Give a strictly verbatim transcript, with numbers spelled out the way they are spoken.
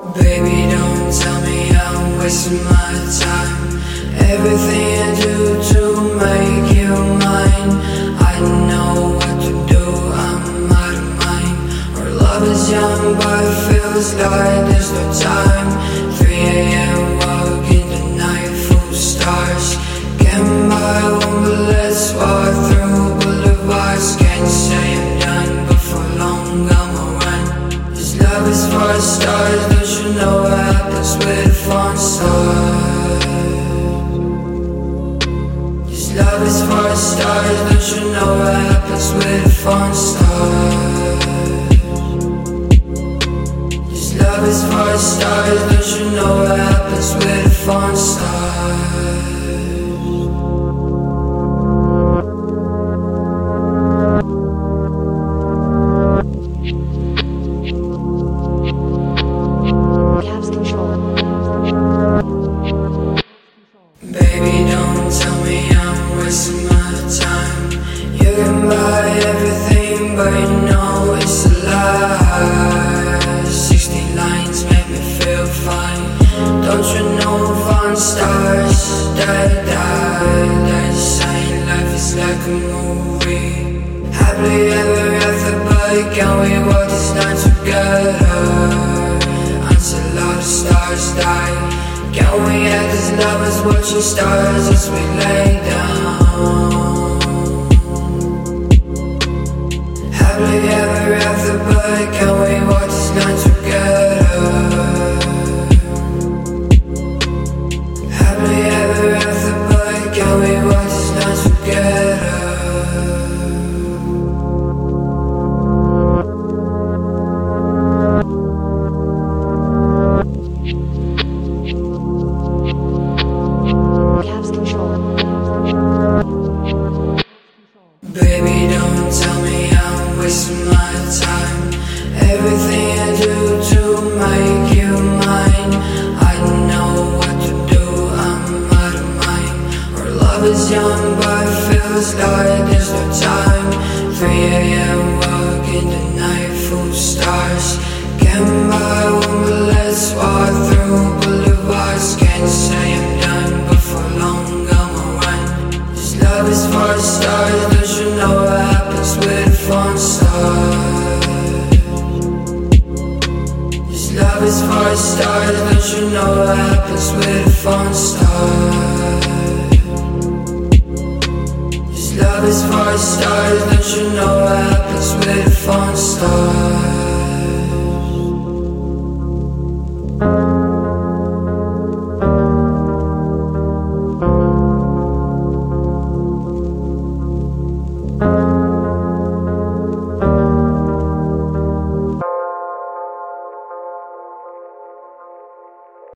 Baby, don't tell me I'm wasting my time. Everything I do to make you mine. I know what to do, I'm out of mind. Our love is young but feels like there's no time. three a m walking the night full of stars. Getting by one but let's walk through boulevards. Can't say I'm done but for long I'ma run. This love is for the stars, don't you know what happens with a falling star? This love is for the stars, don't you know what happens with a falling star? This love is for the stars, don't you know what happens with a falling star? Baby, don't tell me I'm wasting my time. You can buy everything, but you know it's a lie. Sixty lines make me feel fine. Don't you know falling stars, die, die, die. Saying life is like a movie. Happily ever after, but can we walk this night together until all the stars die? Can we act as lovers watching stars as we lay down? Happily ever after, but can we walk this night together? Happily ever after, but can we walk this night together? Baby, don't tell me I'm wasting my time. Everything I do to make you mine. I know what to do, I'm out of mind. Our love is young but feels like there's no time. three a m walking the night full of stars. Getting by one but let's walk through boulevards. Can't say I'm done but for long I'ma run. This love is for the stars, don't you know what happens with a falling star? This love is for the stars, don't you know what happens with a falling star? This love is for the stars, don't you know what happens with a falling star?